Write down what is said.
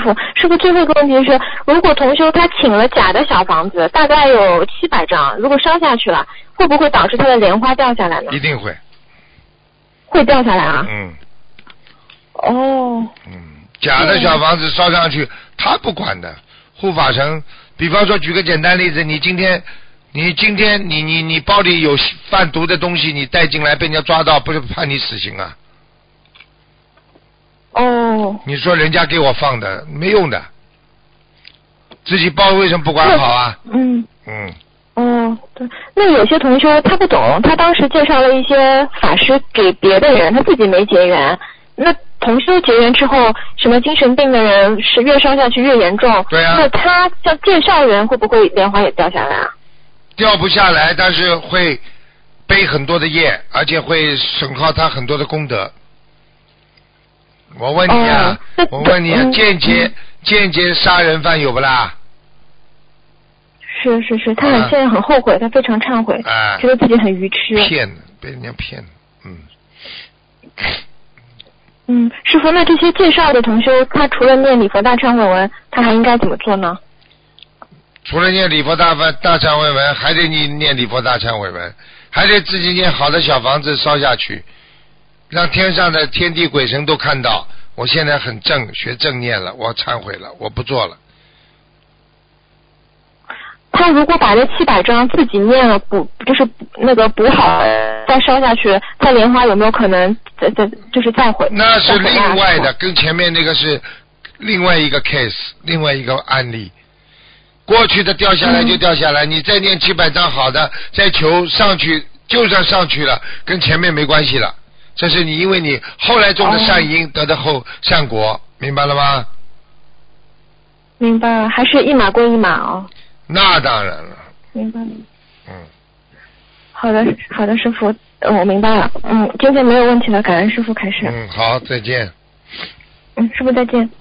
师傅最后一个问题是，如果同修他请了假的小房子，大概有700张，如果烧下去了，会不会导致他的莲花掉下来呢？ 一定会。 会掉下来啊？ 嗯。 哦。 假的小房子烧上去，他不管的。护法神，比方说举个简单例子，你今天你包里有贩毒的东西，你带进来被人家抓到，不是判你死刑啊？ 哦。 你说人家给我放的没用的，自己包为什么不管好啊？ 哦，对，那有些同修他不懂，他当时介绍了一些法师给别的人，他自己没结缘。那同修结缘之后，什么精神病的人是越烧下去越严重。 对啊。 那他像介绍人会不会莲花也掉下来啊？ 掉不下来，但是会背很多的业，而且会损耗他很多的功德。我问你啊，间接杀人犯有不啦？ 是，他现在很后悔，他非常忏悔，觉得自己很愚痴。 骗的，被人家骗的， 师父，那这些介绍的同修，他除了念礼佛大忏悔文，他还应该怎么做呢？ 除了念礼佛大忏悔文，还得你念礼佛大忏悔文，还得自己念好的小房子烧下去，让天上的天地鬼神都看到，我现在很正，学正念了，我忏悔了，我不做了。 他如果把这700张自己念了补好再烧下去，再莲花有没有可能再回？ 那是另外的，跟前面那个是另外一个 case， 另外一个案例。过去的掉下来就掉下来，你再念700张好的，再求上去，就算上去了，跟前面没关系了。这是你因为你后来种的善因得的后善果，明白了吗？ 明白了，还是一码归一码哦。 那当然了。 明白了。好的，师父，我明白了。今天没有问题了，感恩师父开示。 好，再见。 师父再见。